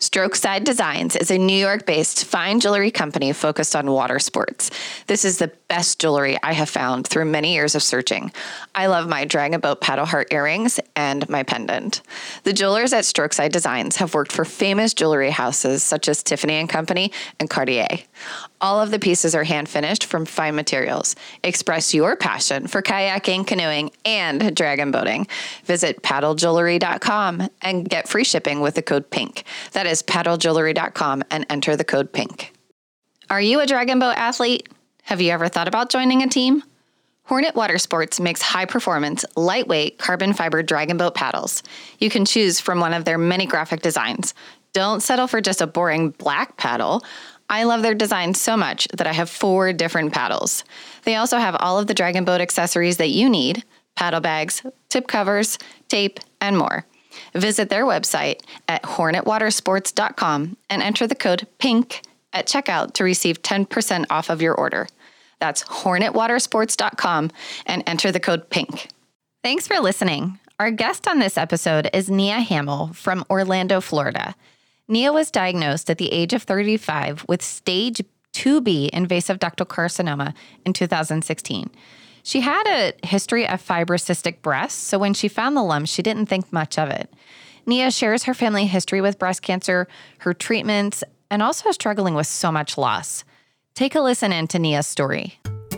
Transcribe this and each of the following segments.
Strokeside Designs is a New York-based fine jewelry company focused on water sports. This is the best jewelry I have found through many years of searching. I love my Dragon Boat paddle heart earrings and my pendant. The jewelers at Strokeside Designs have worked for famous jewelry houses such as Tiffany & Company and Cartier. All of the pieces are hand-finished from fine materials. Express your passion for kayaking, canoeing, and dragon boating. Visit paddlejewelry.com and get free shipping with the code PINK. That is paddlejewelry.com and enter the code PINK. Are you a dragon boat athlete? Have you ever thought about joining a team? Hornet Water Sports makes high-performance, lightweight, carbon fiber dragon boat paddles. You can choose from one of their many graphic designs. Don't settle for just a boring black paddle. I love their design so much that I have 4 different paddles. They also have all of the dragon boat accessories that you need: paddle bags, tip covers, tape, and more. Visit their website at hornetwatersports.com and enter the code PINK at checkout to receive 10% off of your order. That's hornetwatersports.com and enter the code PINK. Thanks for listening. Our guest on this episode is Nia Hamill from Orlando, Florida. Nia was diagnosed at the age of 35 with stage 2B invasive ductal carcinoma in 2016. She had a history of fibrocystic breasts, so when she found the lump, she didn't think much of it. Nia shares her family history with breast cancer, her treatments, and also struggling with so much loss. Take a listen into Nia's story.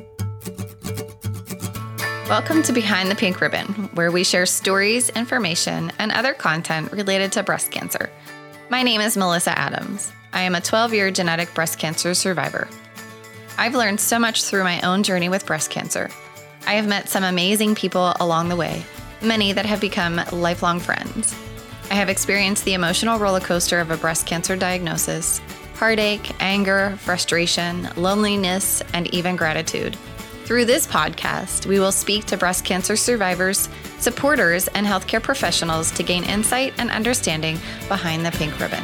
Welcome to Behind the Pink Ribbon, where we share stories, information, and other content related to breast cancer. My name is Melissa Adams. I am a 12-year genetic breast cancer survivor. I've learned so much through my own journey with breast cancer. I have met some amazing people along the way, many that have become lifelong friends. I have experienced the emotional roller coaster of a breast cancer diagnosis, heartache, anger, frustration, loneliness, and even gratitude. Through this podcast, we will speak to breast cancer survivors, supporters, and healthcare professionals to gain insight and understanding behind the pink ribbon.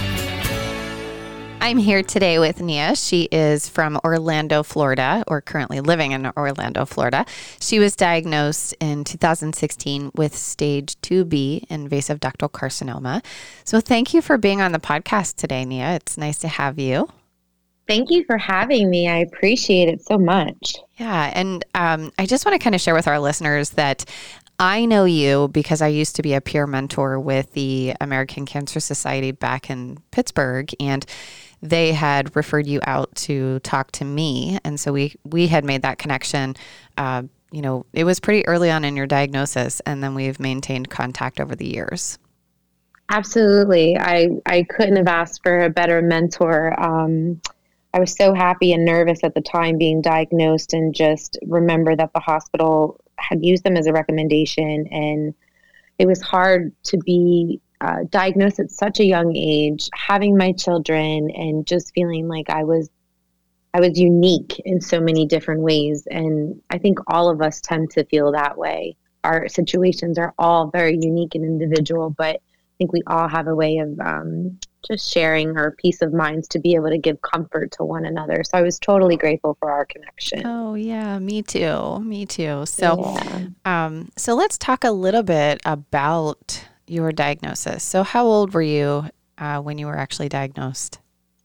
I'm here today with Nia. She is from Orlando, Florida, or currently living in Orlando, Florida. She was diagnosed in 2016 with stage 2B invasive ductal carcinoma. So thank you for being on the podcast today, Nia. It's nice to have you. Thank you for having me. I appreciate it so much. Yeah. And I just want to kind of share with our listeners that I know you because I used to be a peer mentor with the American Cancer Society back in Pittsburgh, and they had referred you out to talk to me. And so we had made that connection. It was pretty early on in your diagnosis, and then we've maintained contact over the years. Absolutely. I couldn't have asked for a better mentor. I was so happy and nervous at the time being diagnosed, and just remember that the hospital had used them as a recommendation, and it was hard to be diagnosed at such a young age, having my children, and just feeling like I was unique in so many different ways. And I think all of us tend to feel that way. Our situations are all very unique and individual, but I think we all have a way of just sharing our peace of minds to be able to give comfort to one another. So I was totally grateful for our connection. Oh yeah, me too. So, so let's talk a little bit about your diagnosis. So how old were you when you were actually diagnosed?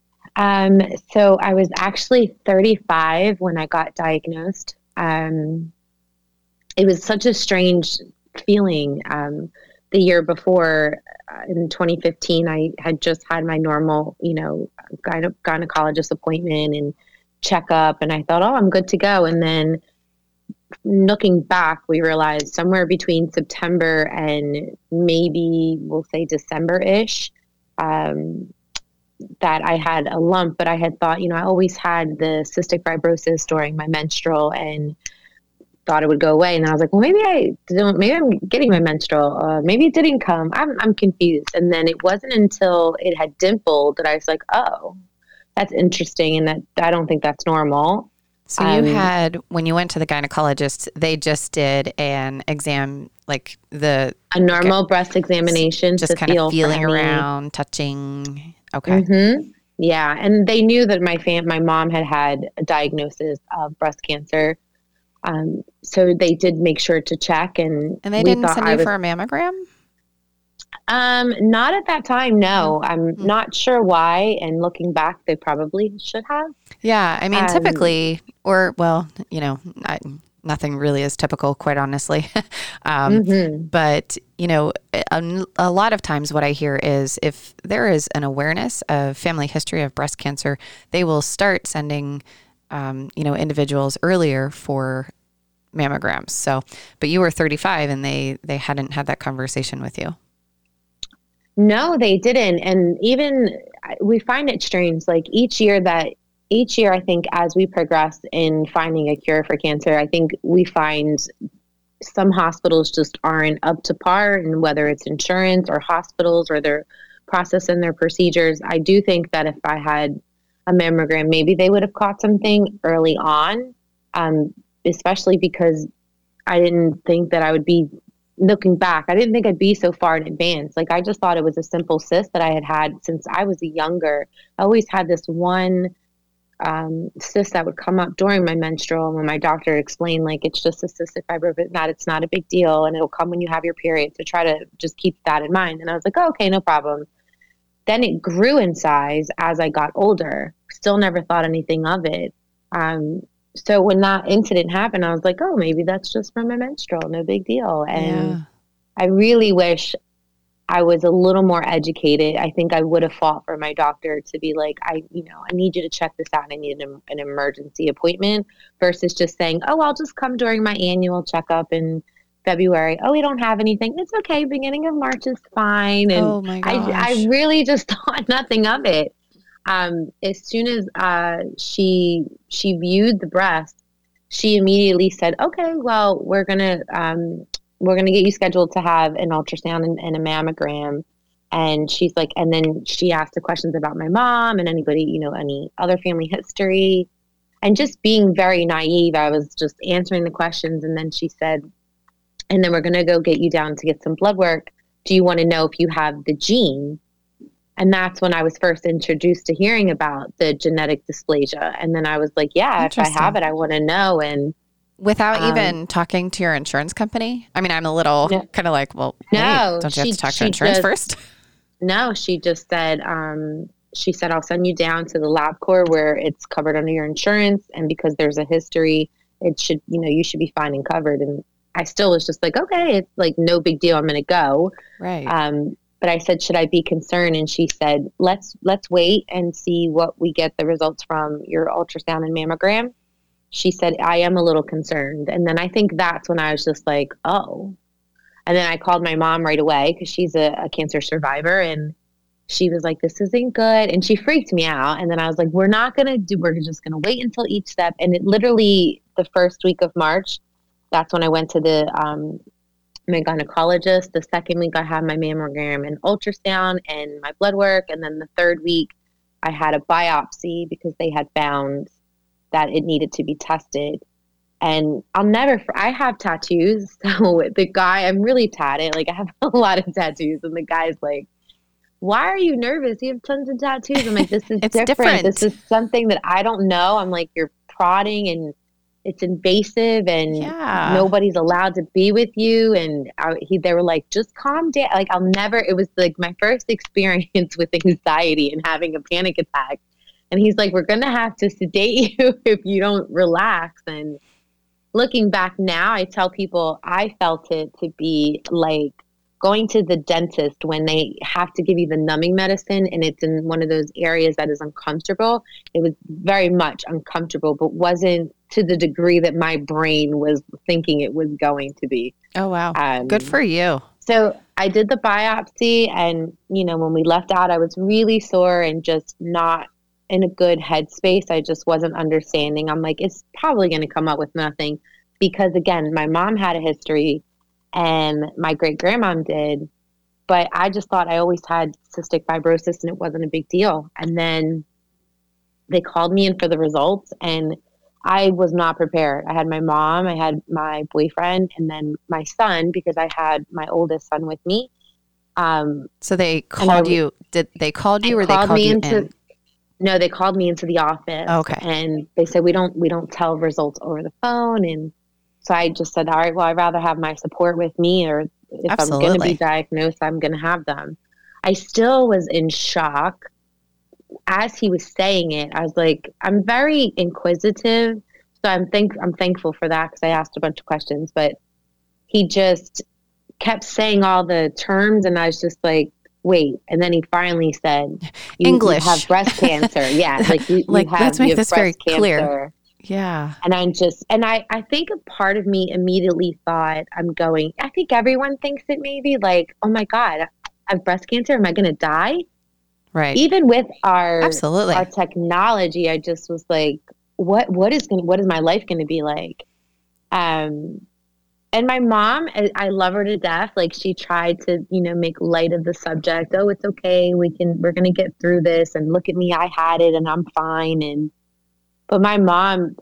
So I was actually 35 when I got diagnosed. It was such a strange feeling. The year before, in 2015, I had just had my normal, gynecologist appointment and checkup, and I thought, oh, I'm good to go. And then looking back, we realized somewhere between September and maybe we'll say December-ish, that I had a lump, but I had thought, I always had the cystic fibrosis during my menstrual and thought it would go away. And I was like, well, maybe I'm getting my menstrual. Maybe it didn't come. I'm confused. And then it wasn't until it had dimpled that I was like, oh, that's interesting. And that I don't think that's normal. So you had, when you went to the gynecologist, they just did an exam, like a normal breast examination, just kind of feeling around, touching. Okay. Mm-hmm. Yeah. And they knew that my mom had a diagnosis of breast cancer. So they did make sure to check, and they didn't send you for a mammogram? Not at that time. No, I'm Mm-hmm. not sure why. And looking back, they probably should have. Yeah, I mean, Um, typically, or well, nothing really is typical, quite honestly. um, mhm. but a lot of times, what I hear is if there is an awareness of family history of breast cancer, they will start sending, individuals earlier for mammograms. So, but you were 35, and they hadn't had that conversation with you. No, they didn't. And even we find it strange. Like each year, I think as we progress in finding a cure for cancer, I think we find some hospitals just aren't up to par, and whether it's insurance or hospitals or their process and their procedures. I do think that if I had a mammogram, maybe they would have caught something early on, um, especially because I didn't think that I would be looking back. I didn't think I'd be so far in advance. Like I just thought it was a simple cyst that I had had since I was younger. I always had this one cyst that would come up during my menstrual. And when my doctor explained, like, it's just a cystic fibrosis, that it's not a big deal, and it'll come when you have your period. So try to just keep that in mind. And I was like, oh, okay, no problem. Then it grew in size as I got older. Still never thought anything of it. So when that incident happened, I was like, oh, maybe that's just from my menstrual, no big deal. And Yeah. I really wish I was a little more educated. I think I would have fought for my doctor to be like, I need you to check this out. I need an emergency appointment versus just saying, oh, I'll just come during my annual checkup in February. Oh, we don't have anything. It's okay. Beginning of March is fine. And Oh my I gosh. really just thought nothing of it. As soon as she viewed the breast, she immediately said, okay, well, we're gonna get you scheduled to have an ultrasound and a mammogram. And she's like, and then she asked the questions about my mom and anybody, any other family history. And just being very naive, I was just answering the questions. And then she said, and then we're gonna go get you down to get some blood work. Do you want to know if you have the gene? And that's when I was first introduced to hearing about the genetic dysplasia. And then I was like, yeah, if I have Interesting. it, I want to know. And Without um, even talking to your insurance company? I mean, I'm a little no, kind of like, well, wait, no, don't you have to talk to your insurance first? no, she said, I'll send you down to the LabCorp where it's covered under your insurance. And because there's a history, it should, you should be fine and covered. And I still was just like, okay, it's like no big deal. I'm going to go. Right. But I said, should I be concerned? And she said, let's wait and see what we get the results from your ultrasound and mammogram. She said, I am a little concerned. And then I think that's when I was just like, oh. And then I called my mom right away because she's a cancer survivor. And she was like, this isn't good. And she freaked me out. And then I was like, we're just going to wait until each step. And it literally, the first week of March, that's when I went to my gynecologist. The second week, I had my mammogram and ultrasound and my blood work. And then the third week, I had a biopsy because they had found that it needed to be tested. And I have tattoos. So the guy, I'm really tatted. Like I have a lot of tattoos. And the guy's like, why are you nervous? You have tons of tattoos. I'm like, this is It's different. This different. is something that I don't know. I'm like, you're prodding and it's invasive and Yeah. nobody's allowed to be with you. And they were like, just calm down. Like it was like my first experience with anxiety and having a panic attack. And he's like, we're going to have to sedate you if you don't relax. And looking back now, I tell people I felt it to be like going to the dentist when they have to give you the numbing medicine and it's in one of those areas that is uncomfortable. It was very much uncomfortable, but wasn't to the degree that my brain was thinking it was going to be. Oh, wow. Good Um, for you. so I did the biopsy, and when we left out, I was really sore and just not in a good headspace. I just wasn't understanding. I'm like, it's probably going to come up with nothing because, again, my mom had a history and my great grandmom did, but I just thought I always had cystic fibrosis and it wasn't a big deal. And then they called me in for the results, and I was not prepared. I had my mom, I had my boyfriend, and then my son because I had my oldest son with me. So they And I called you. Did they called they you or they called called me you into in? no, they called me into the office Okay. and they said we don't tell results over the phone. And so I just said, all right, well, I'd rather have my support with me or if I'm going to be diagnosed, I'm going to have them. I still was in shock as he was saying it. I was like, I'm very inquisitive. So I'm thankful for that because I asked a bunch of questions, but he just kept saying all the terms and I was just like, wait. And then he finally said, English. You have breast cancer. Yeah. Like, let's make this very cancer. clear. Yeah. And I think a part of me immediately thought I think everyone thinks it maybe like, oh my God, I have breast cancer. Am I going to die? Right. Even with our Absolutely. our technology, I just was like, what is my life going to be like? And my mom, I love her to death. Like she tried to, make light of the subject. Oh, it's okay. We're going to get through this. And look at me. I had it and I'm fine. But my mom,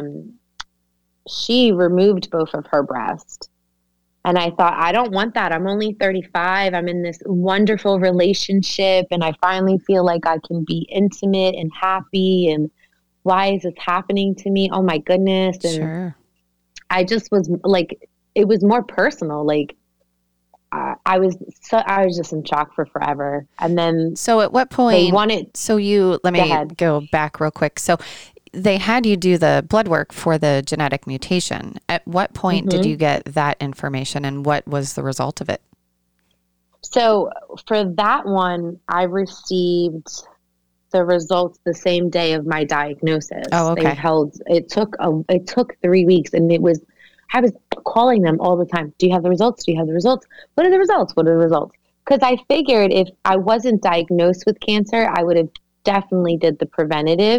she removed both of her breasts. And I thought, I don't want that. I'm only 35. I'm in this wonderful relationship. And I finally feel like I can be intimate and happy. And why is this happening to me? Oh my goodness. And sure. I just was like, it was more personal. Like I was just in shock for forever. And then so at what point let me go back real quick. So they had you do the blood work for the genetic mutation. At what point did you get that information and what was the result of it? So for that one, I received the results the same day of my diagnosis. Oh, okay. It took 3 weeks and I was calling them all the time. Do you have the results? Do you have the results? What are the results? What are the results? Because I figured if I wasn't diagnosed with cancer, I would have definitely did the preventative.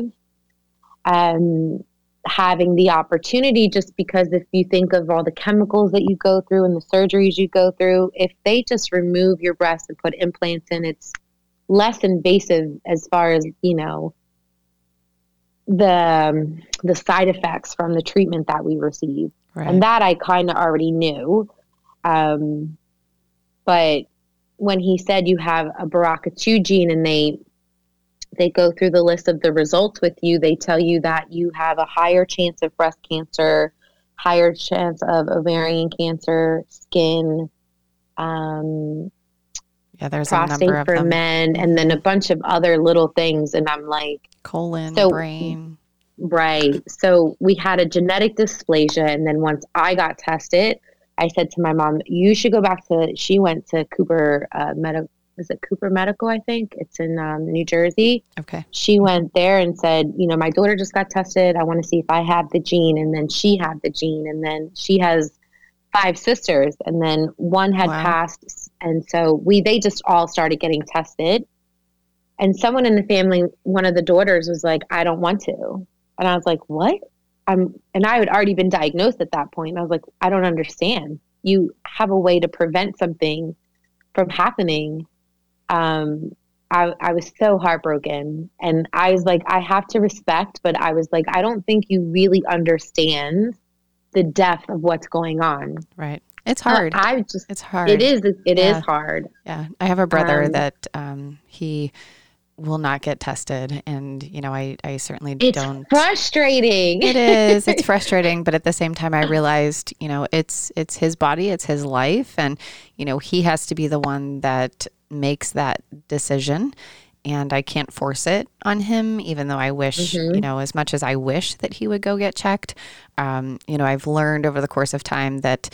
Having the opportunity, just because if you think of all the chemicals that you go through and the surgeries you go through, if they just remove your breast and put implants in, it's less invasive as far as, the side effects from the treatment that we receive. Right. And that I kind of already knew. But when he said you have a BRCA2 gene and they go through the list of the results with you, they tell you that you have a higher chance of breast cancer, higher chance of ovarian cancer, skin, there's prostate a number of for them. Men, and then a bunch of other little things. And I'm like, colon, brain. Right. So we had a genetic dysplasia. And then once I got tested, I said to my mom, you should go back she went to Cooper is it Cooper Medical, I think? It's in New Jersey. Okay. She went there and said, my daughter just got tested. I want to see if I have the gene. And then she had the gene. And then she has 5 sisters. And then one had passed. And so they just all started getting tested. And someone in the family, one of the daughters was like, I don't want to. And I was like, what? And I had already been diagnosed at that point. And I was like, I don't understand. You have a way to prevent something from happening. I was so heartbroken, and I was like, I have to respect, but I was like, I don't think you really understand the depth of what's going on. Right. It's hard. It's hard. It is. It is hard. Yeah. I have a brother that, he will not get tested. And, I certainly don't. It's frustrating. It is. It's frustrating. But at the same time, I realized, it's his body, it's his life. And, he has to be the one that makes that decision. And I can't force it on him, even though I wish, as much as I wish that he would go get checked. I've learned over the course of time that,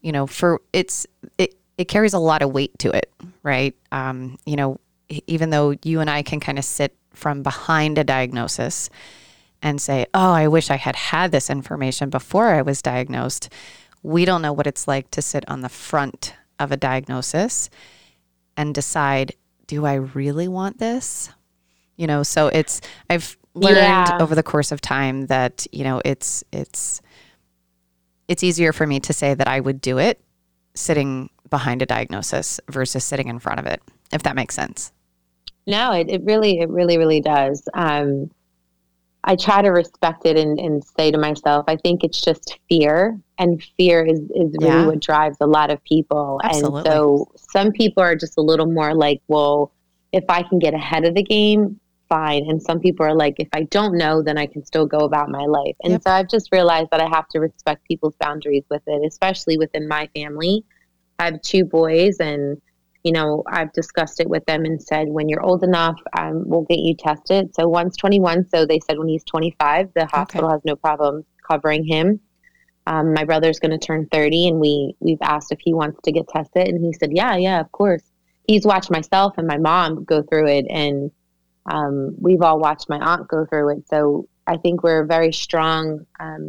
it carries a lot of weight to it, right? Even though you and I can kind of sit from behind a diagnosis and say, oh, I wish I had had this information before I was diagnosed. We don't know what it's like to sit on the front of a diagnosis and decide, do I really want this? So I've learned over the course of time that, it's easier for me to say that I would do it sitting behind a diagnosis versus sitting in front of it, if that makes sense. No, it really does. I try to respect it and say to myself, I think it's just fear, and fear is really what drives a lot of people. Absolutely. And so some people are just a little more like, well, if I can get ahead of the game, fine. And some people are like, if I don't know, then I can still go about my life. And so I've just realized that I have to respect people's boundaries with it, especially within my family. I have 2 boys, and I've discussed it with them and said, when you're old enough, we'll get you tested. So one's 21. So they said when he's 25, the hospital has no problem covering him. My brother's going to turn 30, and we've asked if he wants to get tested. And he said, yeah, of course. He's watched myself and my mom go through it. And we've all watched my aunt go through it. So I think we're a very strong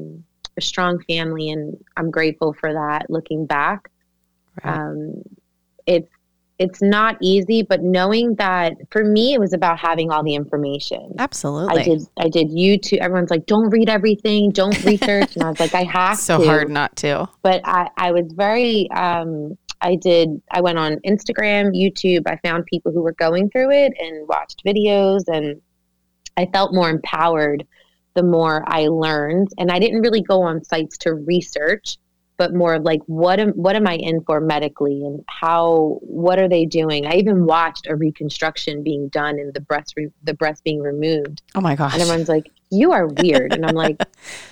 family, and I'm grateful for that looking back. Right. It's not easy, but knowing that for me, it was about having all the information. Absolutely. I did YouTube. Everyone's like, don't read everything, don't research. And I was like, I have to. So hard not to. But I was very, I went on Instagram, YouTube. I found people who were going through it and watched videos, and I felt more empowered the more I learned. And I didn't really go on sites to research, but more of like, what am I in for medically, and what are they doing? I even watched a reconstruction being done and the breast being removed. Oh my gosh. And everyone's like, you are weird. And I'm like,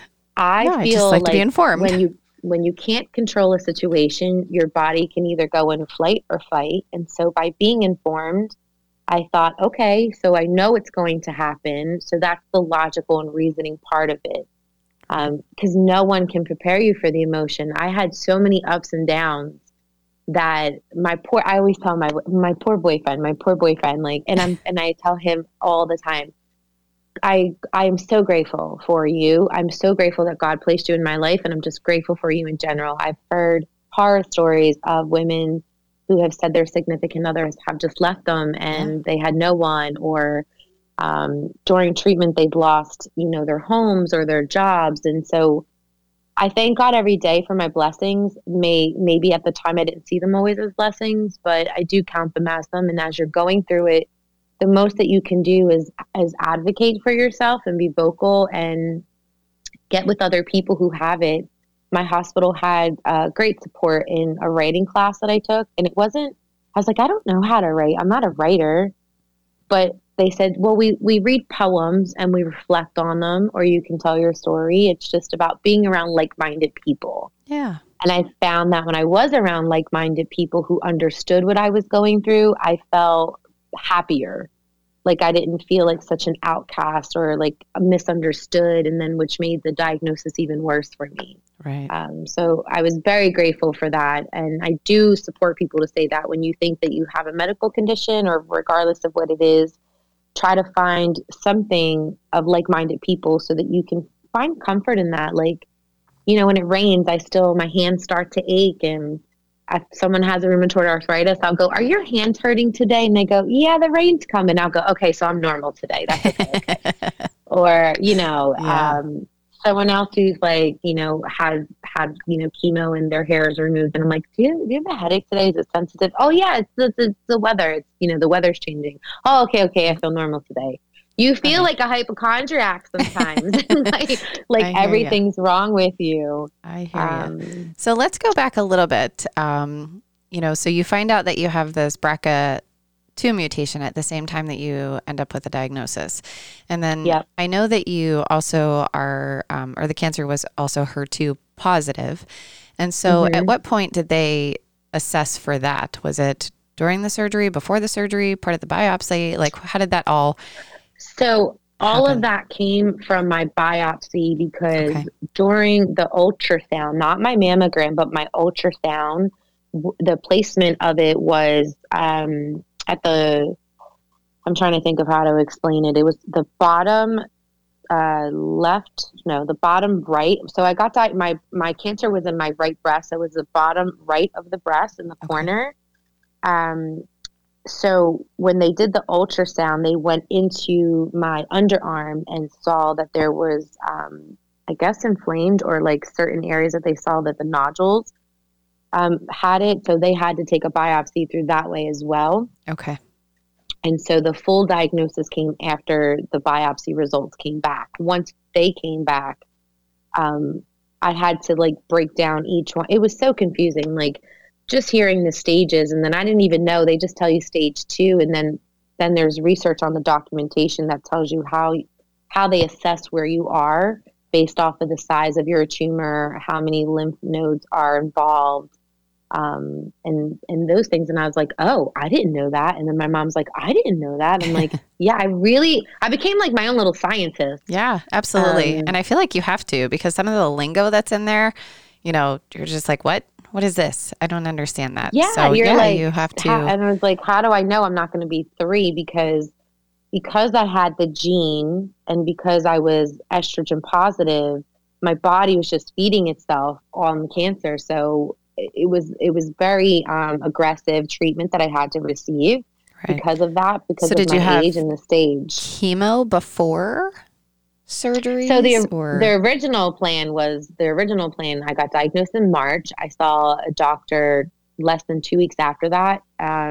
I feel just like to be informed. When you can't control a situation, your body can either go in flight or fight. And so by being informed, I thought, okay, so I know it's going to happen. So that's the logical and reasoning part of it. Because no one can prepare you for the emotion. I had so many ups and downs that I always tell my poor boyfriend, like, and I tell him all the time, I am so grateful for you. I'm so grateful that God placed you in my life, and I'm just grateful for you in general. I've heard horror stories of women who have said their significant others have just left them and they had no one, or during treatment, they've lost, their homes or their jobs. And so I thank God every day for my blessings. Maybe at the time I didn't see them always as blessings, but I do count them as them. And as you're going through it, the most that you can do is advocate for yourself and be vocal and get with other people who have it. My hospital had great support in a writing class that I took. And I was like, I don't know how to write. I'm not a writer. But they said, well, we read poems and we reflect on them, or you can tell your story. It's just about being around like-minded people. Yeah. And I found that when I was around like-minded people who understood what I was going through, I felt happier. Like I didn't feel like such an outcast or like misunderstood, and then which made the diagnosis even worse for me. Right. So I was very grateful for that. And I do support people to say that when you think that you have a medical condition, or regardless of what it is, try to find something of like-minded people so that you can find comfort in that. Like, when it rains, my hands start to ache, and if someone has a rheumatoid arthritis, I'll go, are your hands hurting today? And they go, yeah, the rain's coming. I'll go, okay, so I'm normal today. That's okay. Or, someone else who's like, has had, chemo and their hair is removed. And I'm like, do you have a headache today? Is it sensitive? Oh yeah, it's the weather. It's, the weather's changing. Oh, okay. I feel normal today. You feel like a hypochondriac sometimes. like everything's wrong with you. I hear you. So let's go back a little bit. So you find out that you have this BRCA2 mutation at the same time that you end up with a diagnosis. And then I know that you also are, or the cancer was also HER2 positive. And so at what point did they assess for that? Was it during the surgery, before the surgery, part of the biopsy? Like, how did that all So all of that came from my biopsy, because during the ultrasound, not my mammogram, but my ultrasound, the placement of it was I'm trying to think of how to explain it. It was the bottom the bottom right. So I got my cancer was in my right breast. It was the bottom right of the breast in the corner. So when they did the ultrasound, they went into my underarm and saw that there was, I guess, inflamed, or like certain areas that they saw that the nodules had it. So they had to take a biopsy through that way as well. Okay. And so the full diagnosis came after the biopsy results came back. Once they came back, I had to like break down each one. It was so confusing, like just hearing the stages. And then I didn't even know, they just tell you stage 2. And then there's research on the documentation that tells you how they assess where you are based off of the size of your tumor, how many lymph nodes are involved. and those things. And I was like, oh, I didn't know that. And then my mom's like, I didn't know that. And I'm like, yeah, I became like my own little scientist. Yeah, absolutely. And I feel like you have to, because some of the lingo that's in there, you're just like, what? What is this? I don't understand that. Yeah, so you're like, you have to. And I was like, how do I know I'm not going to be 3? Because I had the gene and because I was estrogen positive, my body was just feeding itself on the cancer. So it was very aggressive treatment that I had to receive because of that, because of my age and the stage. Chemo before surgery? So the original plan, I got diagnosed in March. I saw a doctor less than 2 weeks after that.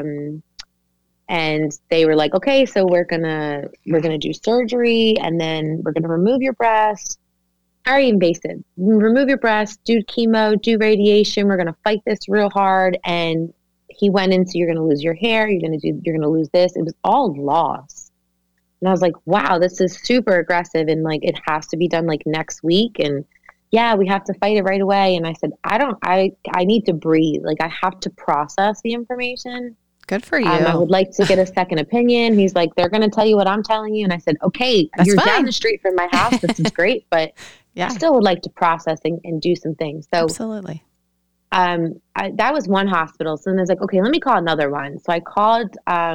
And they were like, okay, so we're gonna do surgery, and then we're gonna remove your breast. Very invasive. Remove your breast, do chemo, do radiation. We're gonna fight this real hard. And he went into, you're gonna lose your hair. You're gonna lose this. It was all loss. And I was like, wow, this is super aggressive, and like it has to be done like next week. And yeah, we have to fight it right away. And I said, I need to breathe. Like I have to process the information. Good for you. I would like to get a second opinion. He's like, they're going to tell you what I'm telling you. And I said, okay, that's you're fine. Down the street from my house. This is great, but I still would like to process and do some things. So absolutely. That was one hospital. So then I was like, okay, let me call another one. So I called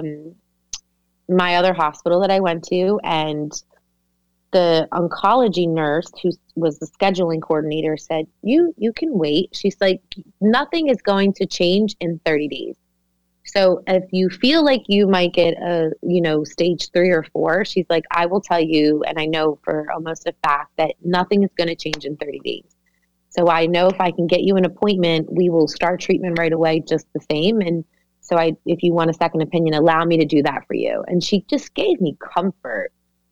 my other hospital that I went to, and the oncology nurse who was the scheduling coordinator said, you can wait. She's like, nothing is going to change in 30 days. So if you feel like you might get stage 3 or 4, she's like, I will tell you, and I know for almost a fact that nothing is going to change in 30 days. So I know if I can get you an appointment, we will start treatment right away just the same. And so if you want a second opinion, allow me to do that for you. And she just gave me comfort.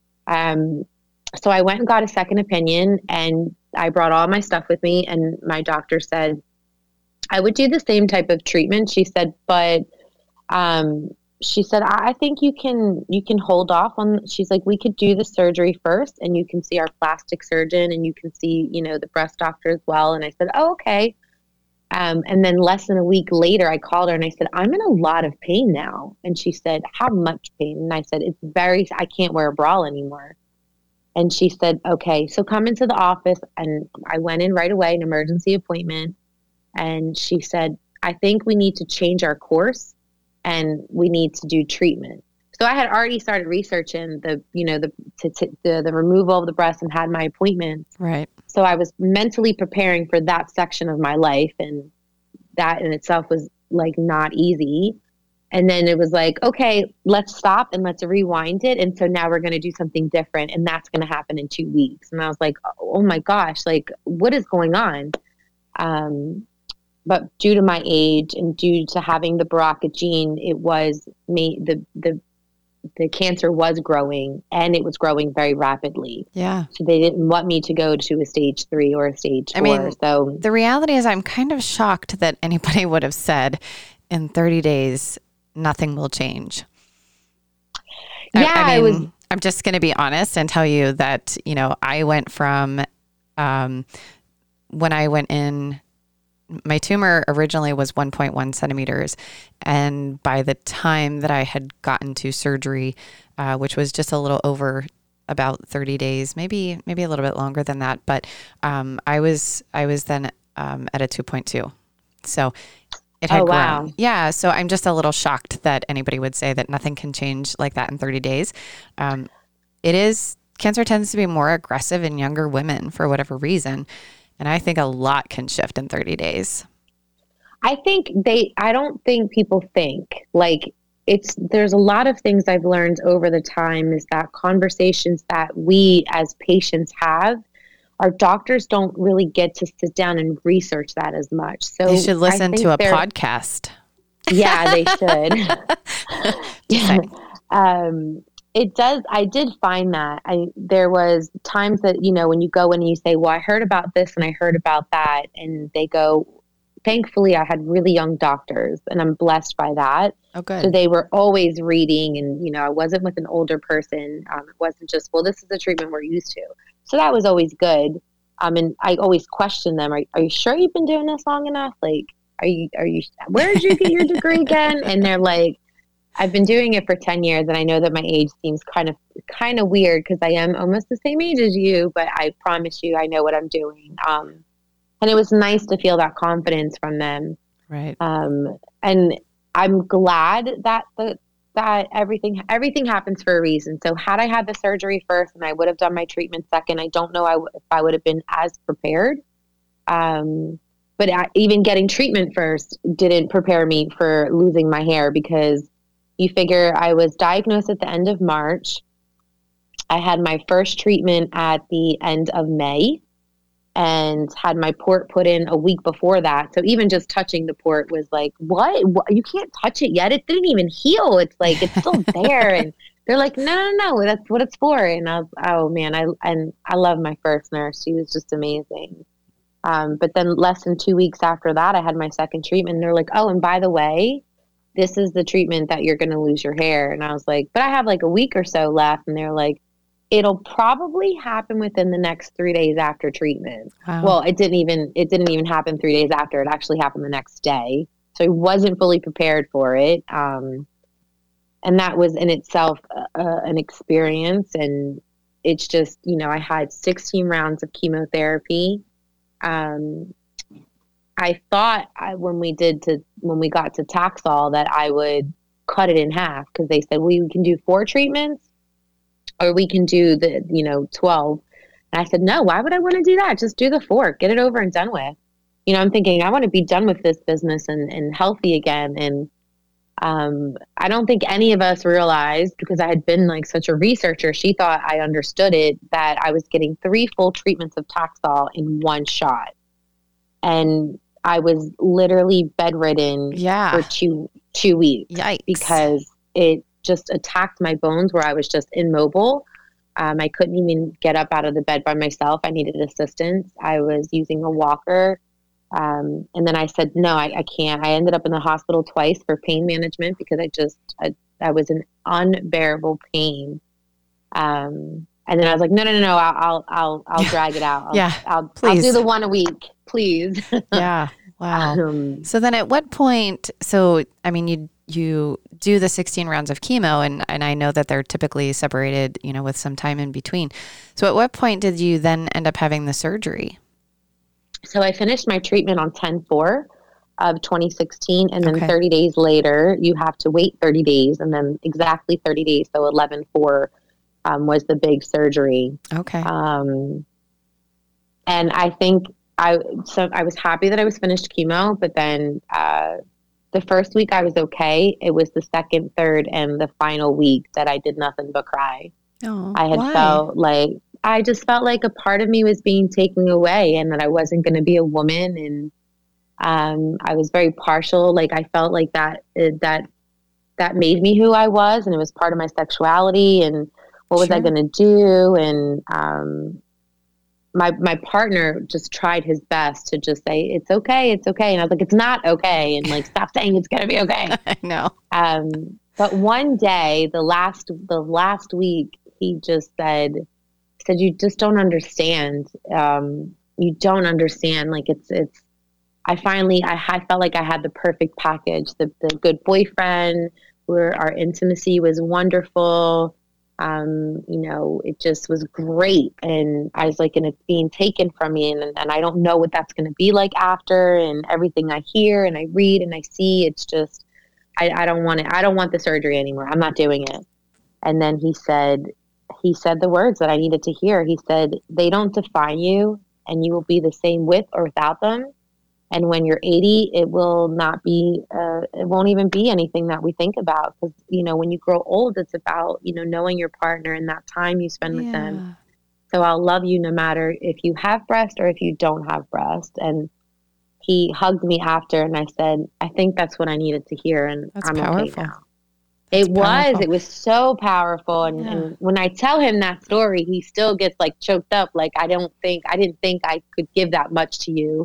So I went and got a second opinion, and I brought all my stuff with me, and my doctor said I would do the same type of treatment. She said, but she said, I think you can hold off on, she's like, we could do the surgery first, and you can see our plastic surgeon, and you can see, the breast doctor as well. And I said, oh, okay. And then less than a week later, I called her and I said, I'm in a lot of pain now. And she said, how much pain? And I said, I can't wear a bra anymore. And she said, okay, so come into the office. And I went in right away, an emergency appointment. And she said, I think we need to change our course, and we need to do treatment. So I had already started researching the removal of the breast and had my appointments. Right. So I was mentally preparing for that section of my life, and that in itself was like not easy. And then it was like, okay, let's stop and let's rewind it. And so now we're going to do something different, and that's going to happen in 2 weeks. And I was like, oh my gosh, like what is going on? But due to my age and due to having the BRCA gene, it was the cancer was growing, and it was growing very rapidly. Yeah. So they didn't want me to go to a stage 3 or a stage 4. I mean, so the reality is I'm kind of shocked that anybody would have said in 30 days, nothing will change. Yeah, I'm just going to be honest and tell you that, I went from, when I went in, my tumor originally was 1.1 centimeters. And by the time that I had gotten to surgery, which was just a little over about 30 days, maybe a little bit longer than that. But I was then at a 2.2. So it had grown. Wow. Yeah. So I'm just a little shocked that anybody would say that nothing can change like that in 30 days. Cancer tends to be more aggressive in younger women for whatever reason. And I think a lot can shift in 30 days. I don't think people think like there's a lot of things I've learned over the time is that conversations that we as patients have, our doctors don't really get to sit down and research that as much. So they should listen to a podcast. Yeah, they should. It does. I did find that there was times that, when you go in and you say, well, I heard about this and I heard about that. And they go, thankfully I had really young doctors, and I'm blessed by that. Oh, good. So they were always reading, and, I wasn't with an older person. It wasn't just, well, this is the treatment we're used to. So that was always good. And I always question them. Are you sure you've been doing this long enough? Like, where did you get your degree again? And they're like, I've been doing it for 10 years and I know that my age seems kind of weird because I am almost the same age as you, but I promise you I know what I'm doing. And it was nice to feel that confidence from them. Right. And I'm glad that that everything happens for a reason. So had I had the surgery first and I would have done my treatment second, I don't know if I would have been as prepared. But even getting treatment first didn't prepare me for losing my hair, because you figure I was diagnosed at the end of March. I had my first treatment at the end of May and had my port put in a week before that. So even just touching the port was like, what? You can't touch it yet. It didn't even heal. It's like, it's still there. And they're like, no, that's what it's for. And I was, oh man, I love my first nurse. She was just amazing. But then less than 2 weeks after that, I had my second treatment. And they're like, oh, and by the way, this is the treatment that you're going to lose your hair. And I was like, but I have like a week or so left. And they're like, it'll probably happen within the next 3 days after treatment. Wow. Well, it didn't even happen 3 days after. It actually happened the next day. So I wasn't fully prepared for it. And that was in itself an experience. And it's just, I had 16 rounds of chemotherapy. I thought when we got to Taxol that I would cut it in half, because they said, well, we can do 4 treatments or we can do the, 12. And I said, no, why would I want to do that? Just do the 4, get it over and done with. I'm thinking I want to be done with this business and healthy again. And I don't think any of us realized, because I had been like such a researcher, she thought I understood it, that I was getting 3 full treatments of Taxol in one shot. And I was literally bedridden for two weeks. Yikes. Because it just attacked my bones where I was just immobile. I couldn't even get up out of the bed by myself. I needed assistance. I was using a walker. And then I said, no, I can't. I ended up in the hospital twice for pain management because I was in unbearable pain. And then I was like, no, I'll drag it out. I'll do the 1 a week, please. Yeah. Wow. So then at what point, you do the 16 rounds of chemo and I know that they're typically separated, with some time in between. So at what point did you then end up having the surgery? So I finished my treatment on 10/4 of 2016. And then 30 days later, you have to wait 30 days and then exactly 30 days. So 11/4 was the big surgery. Okay. And I think I was happy that I was finished chemo, but then the first week I was okay. It was the second, third, and the final week that I did nothing but cry. Oh, I had why? I just felt like a part of me was being taken away and that I wasn't going to be a woman. And I was very partial. Like I felt like that made me who I was, and it was part of my sexuality. And what was I going to do? And my partner just tried his best to just say, it's okay. It's okay. And I was like, it's not okay. And like, stop saying it's going to be okay. I know. But one day, the last week, he just said, you just don't understand. You don't understand. Like I felt like I had the perfect package, the good boyfriend, where our intimacy was wonderful. It just was great. And I was like, and it's being taken from me. And I don't know what that's going to be like after, and everything I hear and I read and I see, it's just, I don't want it. I don't want the surgery anymore. I'm not doing it. And then he said the words that I needed to hear. He said, they don't define you, and you will be the same with or without them. And when you're 80, it will not be, it won't even be anything that we think about. Because, when you grow old, it's about, knowing your partner and that time you spend with them. So I'll love you no matter if you have breast or if you don't have breast. And he hugged me after, and I said, I think that's what I needed to hear. And that's I'm powerful. Okay now. It was so powerful. And when I tell him that story, he still gets like choked up. Like, I didn't think I could give that much to you,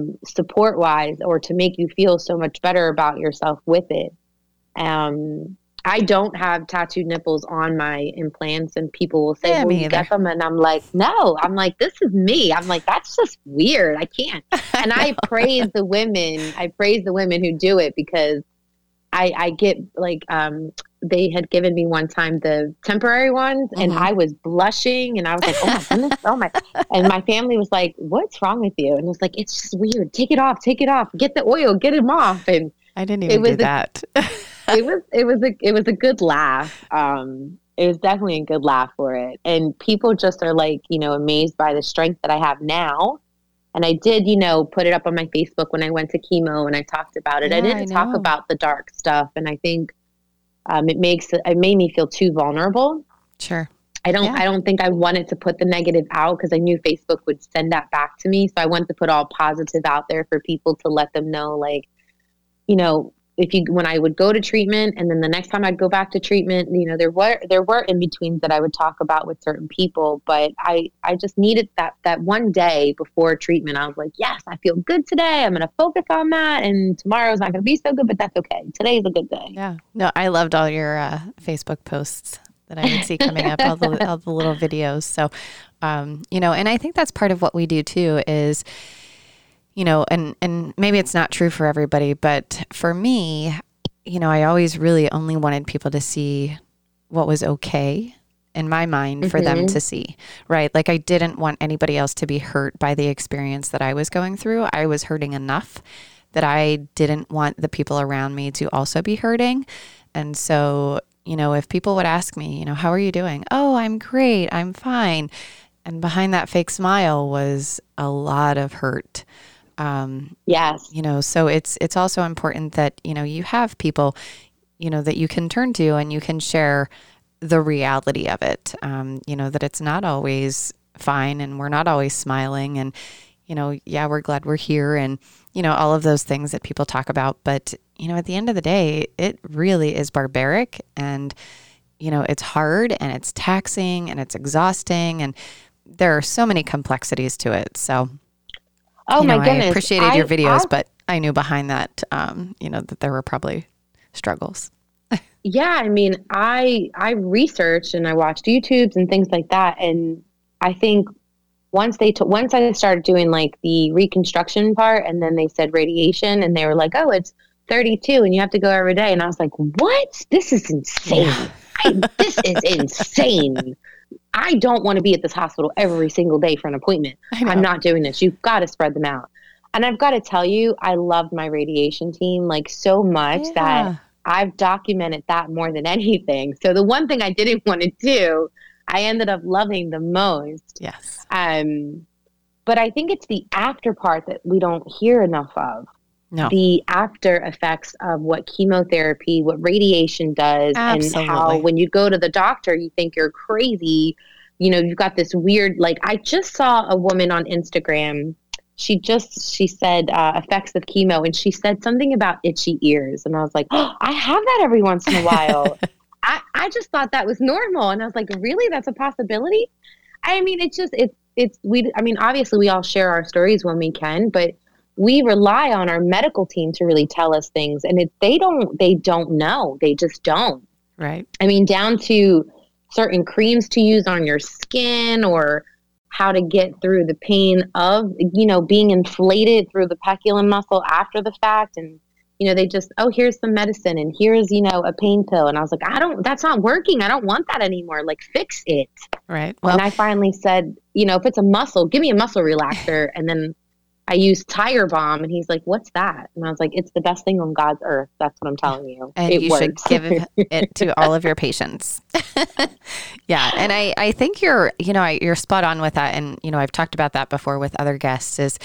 support wise, or to make you feel so much better about yourself with it. I don't have tattooed nipples on my implants, and people will say, Yeah, well, me you either. get them. And I'm like, no, I'm like, this is me. I'm like, that's just weird. I can't. And I praise the women. I praise the women who do it, because I get like, they had given me one time the temporary ones, and I was blushing, and I was like, oh my goodness, oh my. And my family was like, what's wrong with you? And it was like, it's just weird. Take it off, get the oil, get them off. And I didn't even do that. it was a good laugh. It was definitely a good laugh for it. And people just are like, amazed by the strength that I have now. And I did, put it up on my Facebook when I went to chemo and I talked about it. Yeah, I didn't talk about the dark stuff. And I think it made me feel too vulnerable. Sure. I don't think I wanted to put the negative out, because I knew Facebook would send that back to me. So I wanted to put all positive out there for people to let them know, like, when I would go to treatment, and then the next time I'd go back to treatment, there were in-betweens that I would talk about with certain people, but I just needed that one day before treatment. I was like, yes, I feel good today. I'm going to focus on that. And tomorrow's not going to be so good, but that's okay. Today's a good day. Yeah. No, I loved all your Facebook posts that I would see coming up, all the little videos. So, and I think that's part of what we do too is, and maybe it's not true for everybody, but for me, I always really only wanted people to see what was okay in my mind for them to see, right? Like I didn't want anybody else to be hurt by the experience that I was going through. I was hurting enough that I didn't want the people around me to also be hurting. And so, if people would ask me, how are you doing? Oh, I'm great. I'm fine. And behind that fake smile was a lot of hurt. Yes. So it's also important that, you have people, that you can turn to and you can share the reality of it. That it's not always fine and we're not always smiling and, we're glad we're here and, all of those things that people talk about. But, at the end of the day, it really is barbaric and, it's hard and it's taxing and it's exhausting and there are so many complexities to it. So oh my goodness. I appreciated your videos, but I knew behind that, that there were probably struggles. Yeah. I mean, I researched and I watched YouTubes and things like that. And I think once I started doing like the reconstruction part, and then they said radiation, and they were like, oh, it's 32 and you have to go every day. And I was like, what? This is insane. This is insane. I don't want to be at this hospital every single day for an appointment. I'm not doing this. You've got to spread them out. And I've got to tell you, I loved my radiation team like so much that I've documented that more than anything. So the one thing I didn't want to do, I ended up loving the most. Yes. But I think it's the after part that we don't hear enough of. No. The after effects of what chemotherapy, what radiation does, Absolutely. And how when you go to the doctor, you think you're crazy. You've got this weird, like I just saw a woman on Instagram. She said effects of chemo, and she said something about itchy ears. And I was like, oh, I have that every once in a while. I just thought that was normal. And I was like, really? That's a possibility? I mean, obviously we all share our stories when we can, but we rely on our medical team to really tell us things. And they don't know. They just don't. Right. I mean, down to certain creams to use on your skin, or how to get through the pain of, being inflated through the peculum muscle after the fact. And, they just, oh, here's some medicine and here's, a pain pill. And I was like, that's not working. I don't want that anymore. Like, fix it. Right. Well, and I finally said, if it's a muscle, give me a muscle relaxer. And then I used Tire Bomb, and he's like, what's that? And I was like, it's the best thing on God's earth. That's what I'm telling you. And you should give it to all of your patients. Yeah. And I think you're spot on with that. And, I've talked about that before with other guests is,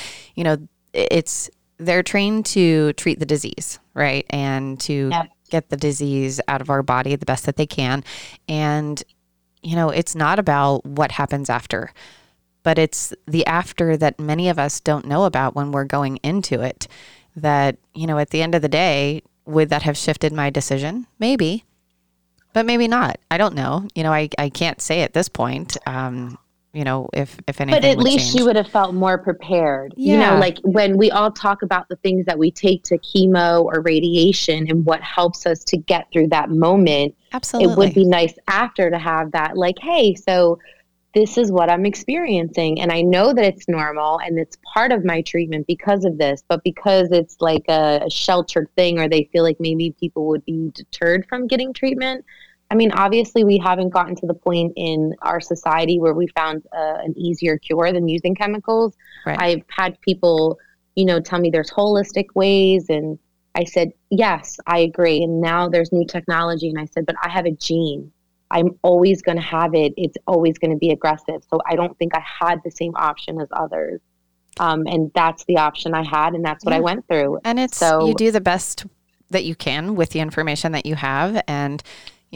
they're trained to treat the disease, right? And to get the disease out of our body the best that they can. And, it's not about what happens after, but it's the after that many of us don't know about when we're going into it. That, at the end of the day, would that have shifted my decision? Maybe, but maybe not. I don't know. I can't say at this point. if anything But at would least change. she would have felt more prepared. Yeah. Like when we all talk about the things that we take to chemo or radiation and what helps us to get through that moment, Absolutely. it would be nice after to have that, like, hey, so this is what I'm experiencing. And I know that it's normal and it's part of my treatment because of this, but because it's like a sheltered thing, or they feel like maybe people would be deterred from getting treatment. I mean, obviously, we haven't gotten to the point in our society where we found an easier cure than using chemicals. Right. I've had people, tell me there's holistic ways. And I said, yes, I agree. And now there's new technology. And I said, but I have a gene. I'm always going to have it. It's always going to be aggressive. So I don't think I had the same option as others. And that's the option I had. And that's what I went through. And you do the best that you can with the information that you have. And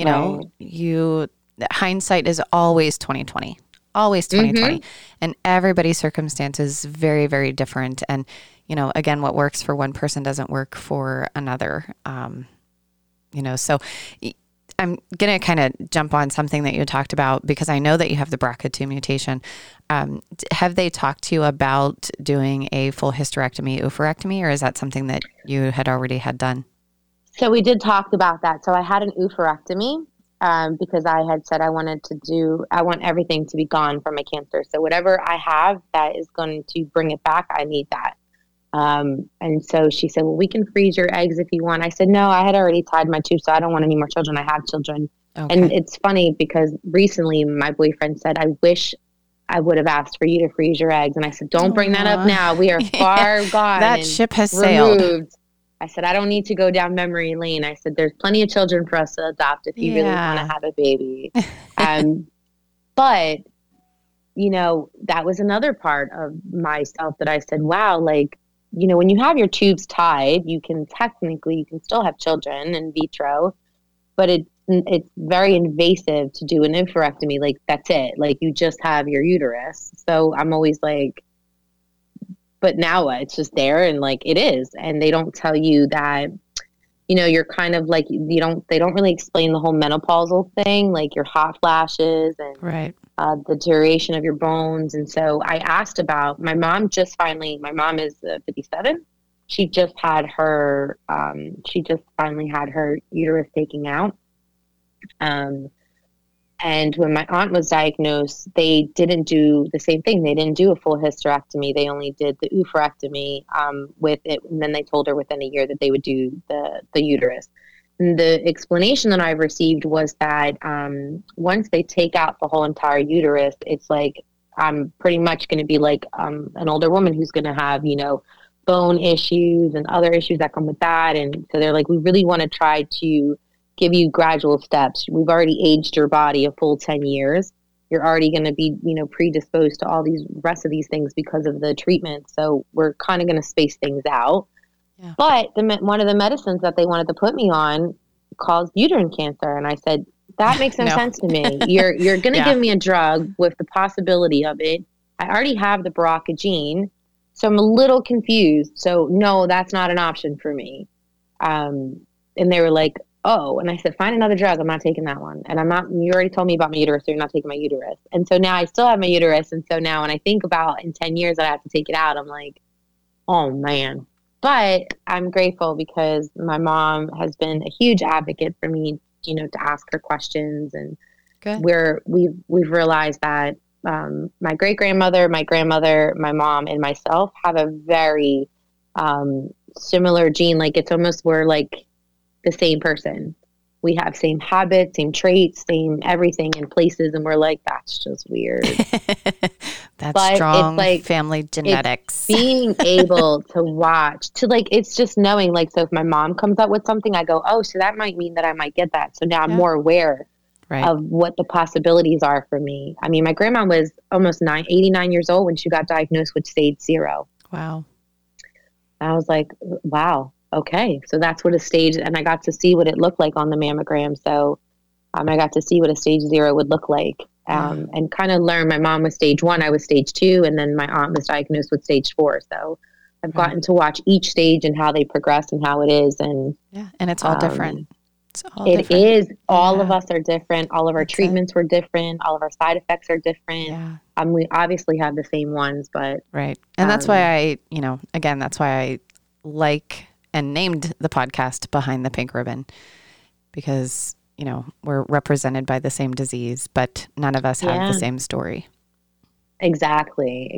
hindsight is always 2020, always 2020, and everybody's circumstance is very, very different. And, again, what works for one person doesn't work for another. So I'm going to kind of jump on something that you talked about, because I know that you have the BRCA2 mutation. Have they talked to you about doing a full hysterectomy, oophorectomy, or is that something that you had already had done? So we did talk about that. So I had an oophorectomy because I had said I want everything to be gone from my cancer. So whatever I have that is going to bring it back, I need that. And so she said, well, we can freeze your eggs if you want. I said, no, I had already tied my tube, so I don't want any more children. I have children. Okay. And it's funny because recently my boyfriend said, I wish I would have asked for you to freeze your eggs. And I said, don't bring that up now. We are far gone. That ship has sailed. I said, I don't need to go down memory lane. I said, there's plenty of children for us to adopt if you really want to have a baby. But, that was another part of myself that I said, wow, like, when you have your tubes tied, you can still have children in vitro, but it's very invasive to do an oophorectomy. Like, that's it. Like, you just have your uterus. So I'm always like, but now what? It's just there, and like it is. And they don't tell you that, you're kind of like, they don't really explain the whole menopausal thing, like your hot flashes and right. The duration of your bones. And so I asked about my mom is 57. She just finally had her uterus taken out. And when my aunt was diagnosed, they didn't do the same thing. They didn't do a full hysterectomy. They only did the oophorectomy with it. And then they told her within a year that they would do the uterus. And the explanation that I received was that once they take out the whole entire uterus, it's like I'm pretty much going to be like an older woman who's going to have, bone issues and other issues that come with that. And so they're like, we really want to try to give you gradual steps. We've already aged your body a full 10 years. You're already going to be, predisposed to all these rest of these things because of the treatment. So we're kind of going to space things out. Yeah. But one of the medicines that they wanted to put me on caused uterine cancer. And I said, that makes no sense to me. You're going to give me a drug with the possibility of it. I already have the BRCA gene. So I'm a little confused. So no, that's not an option for me. And they were like, oh, and I said, find another drug. I'm not taking that one. And you already told me about my uterus, so you're not taking my uterus. And so now I still have my uterus. And so now when I think about in 10 years that I have to take it out, I'm like, oh man. But I'm grateful because my mom has been a huge advocate for me, to ask her questions. And we've realized that my great-grandmother, my grandmother, my mom, and myself have a very similar gene. Like it's almost we're like the same person. We have same habits, same traits, same everything in places, and we're like, that's just weird. That's strong family genetics. Being able to watch, it's just knowing, like, so if my mom comes up with something, I go, oh, so that might mean that I might get that. So now I'm more aware of what the possibilities are for me. I mean, my grandma was almost 89 years old when she got diagnosed with stage 0. Wow. I was like, wow. Okay, so that's what a stage, and I got to see what it looked like on the mammogram. So I got to see what a stage 0 would look like and kind of learn. My mom was stage 1, I was stage 2, and then my aunt was diagnosed with stage 4. So I've gotten to watch each stage and how they progress and how it is. And and it's all different. It is. All of us are different. All of our treatments were different. All of our side effects are different. Yeah. We obviously have the same ones, but right. And that's why that's why I like and named the podcast Behind the Pink Ribbon, because, we're represented by the same disease, but none of us have the same story. Exactly.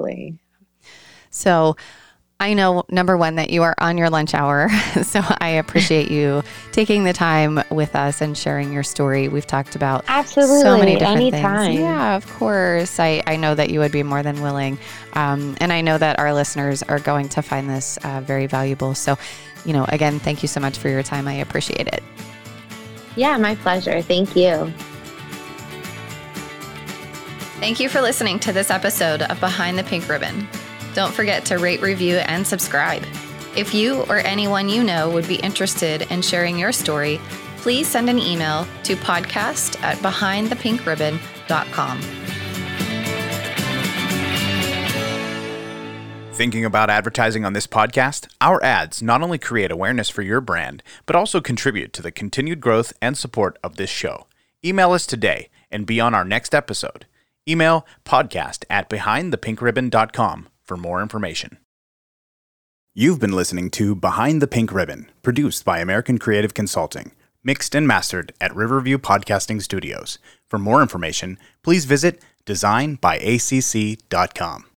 So I know, number one, that you are on your lunch hour. So I appreciate you taking the time with us and sharing your story. We've talked about so many different things. Yeah, of course. I know that you would be more than willing. And I know that our listeners are going to find this very valuable. So, again, thank you so much for your time. I appreciate it. Yeah, my pleasure. Thank you. Thank you for listening to this episode of Behind the Pink Ribbon. Don't forget to rate, review, and subscribe. If you or anyone you know would be interested in sharing your story, please send an email to podcast@behindthepinkribbon.com. Thinking about advertising on this podcast? Our ads not only create awareness for your brand, but also contribute to the continued growth and support of this show. Email us today and be on our next episode. Email podcast@behindthepinkribbon.com for more information. You've been listening to Behind the Pink Ribbon, produced by American Creative Consulting, mixed and mastered at Riverview Podcasting Studios. For more information, please visit designbyacc.com.